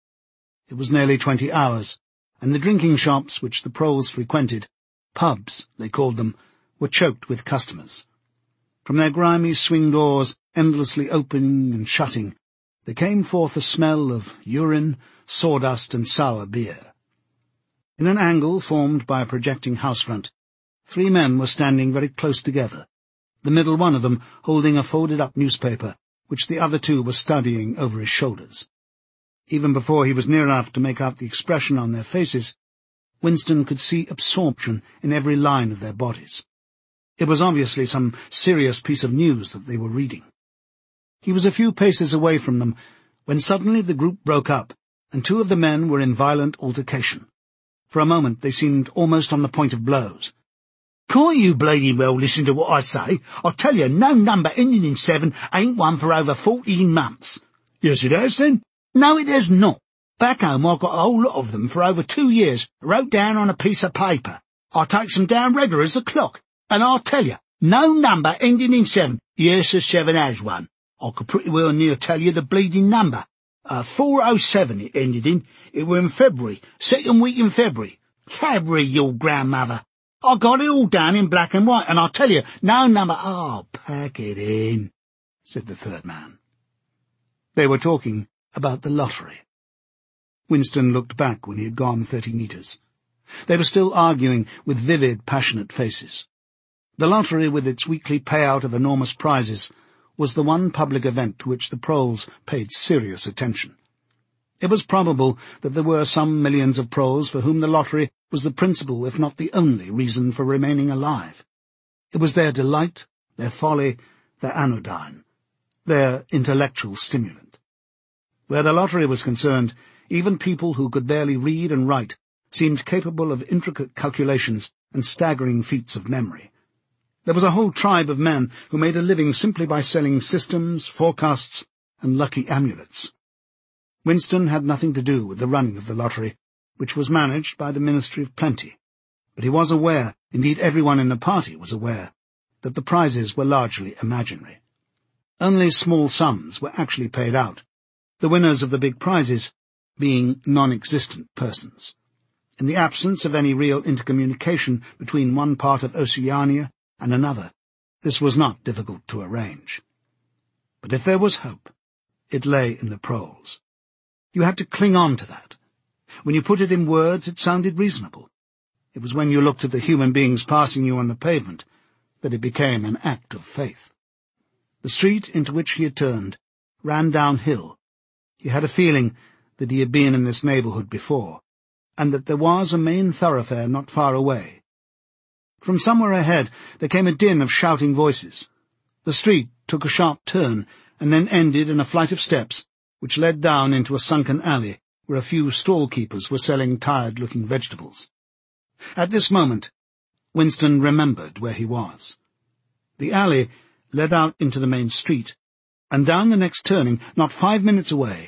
[SPEAKER 1] It was nearly twenty hours, and the drinking shops which the proles frequented, pubs they called them, were choked with customers. From their grimy swing doors, endlessly opening and shutting, there came forth a smell of urine, sawdust, and sour beer. In an angle formed by a projecting house front, three men were standing very close together, the middle one of them holding a folded-up newspaper, which the other two were studying over his shoulders. Even before he was near enough to make out the expression on their faces, Winston could see absorption in every line of their bodies. It was obviously some serious piece of news that they were reading. He was a few paces away from them, when suddenly the group broke up, and two of the men were in violent altercation. For a moment they seemed almost on the point of blows. "Can't you bloody well listen to what I say? I tell you, no number ending in seven ain't one for over fourteen months. "Yes, it has, then." "No, it has not. Back home I've got a whole lot of them for over two years, wrote down on a piece of paper. I takes them down regular as a clock, and I'll tell you, no number ending in seven. Yes, a seven has one. I could pretty well near tell you the bleeding number. Uh, four oh seven it ended in. It were in February, second week in February. February, your grandmother. I got it all down in black and white, and I'll tell you, no number—" "Oh, pack it in," said the third man. They were talking about the lottery. Winston looked back when he had gone thirty metres. They were still arguing with vivid, passionate faces. The lottery, with its weekly payout of enormous prizes, was the one public event to which the proles paid serious attention. It was probable that there were some millions of proles for whom the lottery was the principal, if not the only, reason for remaining alive. It was their delight, their folly, their anodyne, their intellectual stimulant. Where the lottery was concerned, even people who could barely read and write seemed capable of intricate calculations and staggering feats of memory. There was a whole tribe of men who made a living simply by selling systems, forecasts, and lucky amulets. Winston had nothing to do with the running of the lottery, which was managed by the Ministry of Plenty, but he was aware, indeed everyone in the party was aware, that the prizes were largely imaginary. Only small sums were actually paid out, the winners of the big prizes being non-existent persons. In the absence of any real intercommunication between one part of Oceania and another, this was not difficult to arrange. But if there was hope, it lay in the proles. You had to cling on to that. When you put it in words, it sounded reasonable. It was when you looked at the human beings passing you on the pavement that it became an act of faith. The street into which he had turned ran downhill. He had a feeling that he had been in this neighbourhood before, and that there was a main thoroughfare not far away. From somewhere ahead there came a din of shouting voices. The street took a sharp turn, and then ended in a flight of steps which led down into a sunken alley where a few stall-keepers were selling tired-looking vegetables. At this moment, Winston remembered where he was. The alley led out into the main street, and down the next turning, not five minutes away,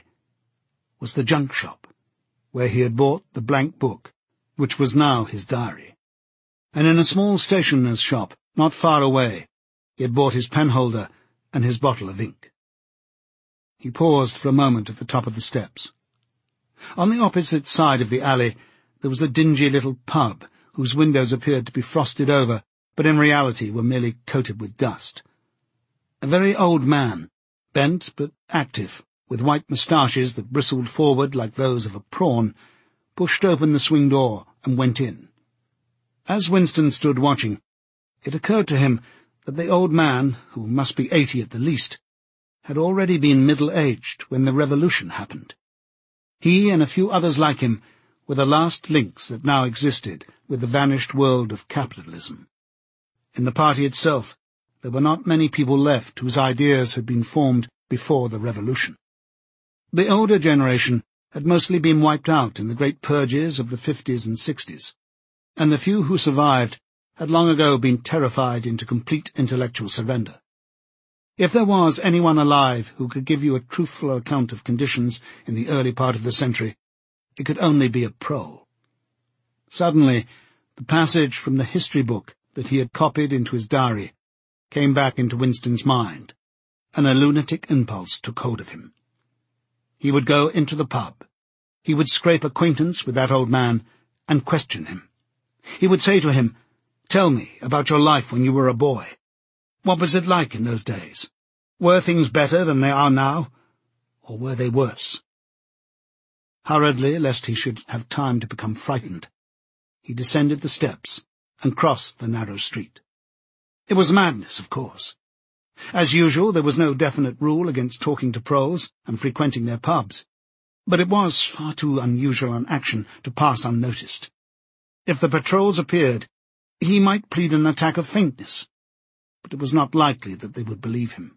[SPEAKER 1] was the junk shop, where he had bought the blank book, which was now his diary. And in a small stationer's shop, not far away, he had bought his penholder and his bottle of ink. He paused for a moment at the top of the steps. On the opposite side of the alley there was a dingy little pub, whose windows appeared to be frosted over, but in reality were merely coated with dust. A very old man, bent but active, with white moustaches that bristled forward like those of a prawn, pushed open the swing door and went in. As Winston stood watching, it occurred to him that the old man, who must be eighty at the least, had already been middle-aged when the revolution happened. He and a few others like him were the last links that now existed with the vanished world of capitalism. In the party itself, there were not many people left whose ideas had been formed before the revolution. The older generation had mostly been wiped out in the great purges of the fifties and sixties, and the few who survived had long ago been terrified into complete intellectual surrender. If there was anyone alive who could give you a truthful account of conditions in the early part of the century, It could only be a prole. Suddenly, the passage from the history book that he had copied into his diary came back into Winston's mind, and a lunatic impulse took hold of him. He would go into the pub. He would scrape acquaintance with that old man and question him. He would say to him, "Tell me about your life when you were a boy. What was it like in those days? Were things better than they are now, or were they worse?" Hurriedly, lest he should have time to become frightened, he descended the steps and crossed the narrow street. It was madness, of course. As usual, there was no definite rule against talking to proles and frequenting their pubs, but it was far too unusual an action to pass unnoticed. If the patrols appeared, he might plead an attack of faintness, but it was not likely that they would believe him.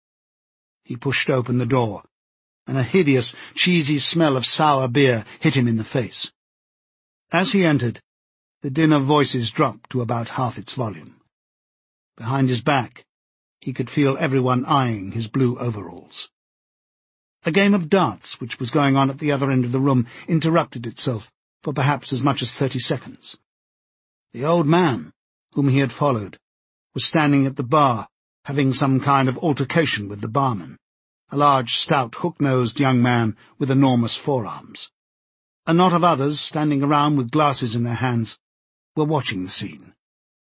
[SPEAKER 1] He pushed open the door, and a hideous, cheesy smell of sour beer hit him in the face. As he entered, the din of voices dropped to about half its volume. Behind his back, he could feel everyone eyeing his blue overalls. A game of darts, which was going on at the other end of the room, interrupted itself for perhaps as much as thirty seconds. The old man, whom he had followed, was standing at the bar, having some kind of altercation with the barman, a large, stout, hook-nosed young man with enormous forearms. A knot of others, standing around with glasses in their hands, were watching the scene.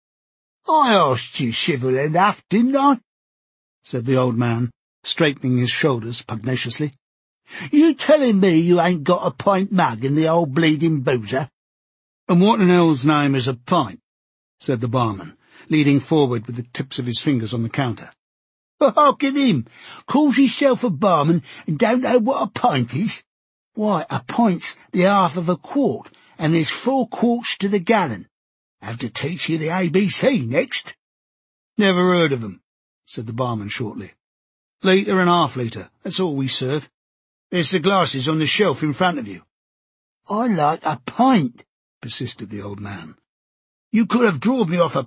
[SPEAKER 1] "I asked you civil enough, didn't I?" said the old man, straightening his shoulders pugnaciously. "You telling me you ain't got a pint mug in the old bleeding boozer?" "And what in hell's name is a pint?" said the barman, leaning forward with the tips of his fingers on the counter. "Hark at him! Calls himself a barman and don't know what a pint is? Why, a pint's the half of a quart, and there's four quarts to the gallon. Have to teach you the A B C next." "Never heard of 'em," said the barman shortly. "Litre and half-litre, that's all we serve. There's the glasses on the shelf in front of you." "I like a pint," persisted the old man. "You could have drawed me off a